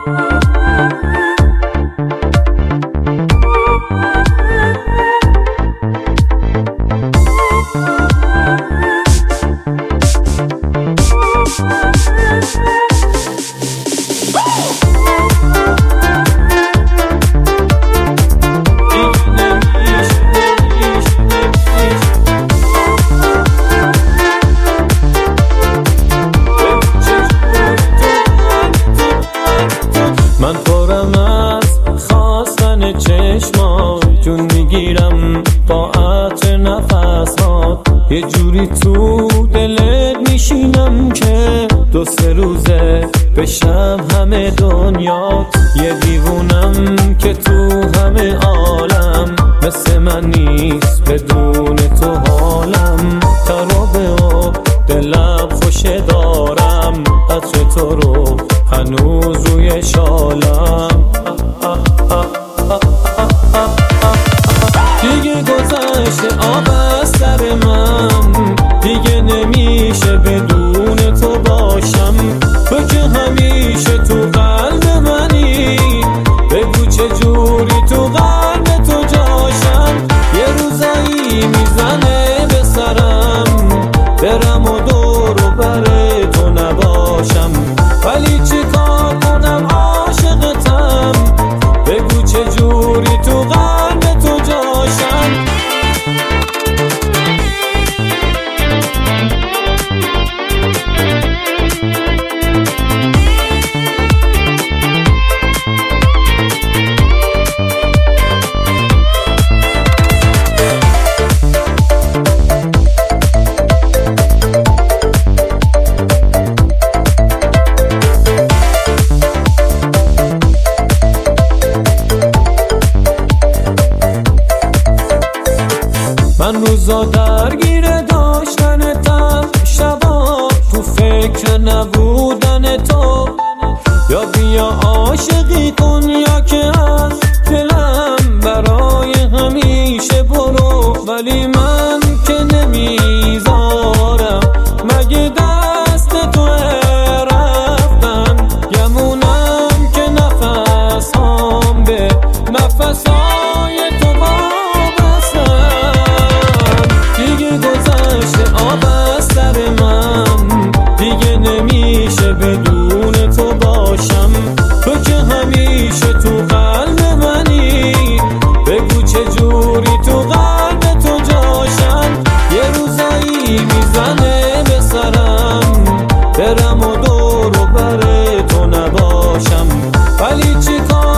من پرم از خواستن چشمات، جون میگیرم با عطر نفسات، یه جوری تو دلت میشینم که 2-3 روزه بشم همه دنیات. یه دیوونم که تو همه عالم مثل من نیست بدون تو حالم. خرابه و دلم خوشه دارم عطر تو رو هنوز روی شالم. دیگه گذشته آب از سر من، دیگه نمیشه بدون تو باشم. تو که همیشه تو قلب منی، بگو چه جوری تو قلب تو جاشم. یه روزایی میزنه به سرم برم و دور و بر تو نباشم، ولی چی کار کنم عاشقتم، بگو چه جوری تو قلب تو جاشم. من روزا درگیر داشتنتم، شبا تو فکر نبودن تو. یا بیا عاشقی کن یا که از دلم برای همیشه برو، ولی من که نمیذارم. مگه دست تو رفتن گمونم که نفسام به نفسای تو آب از سر من، دیگه نمیشه بدون تو باشم. تو که همیشه تو قلب منی، بگو چه جوری تو قلب تو جاشم. یه روزایی میزنه به سرم برم و دور و بر تو نباشم، ولی چی کار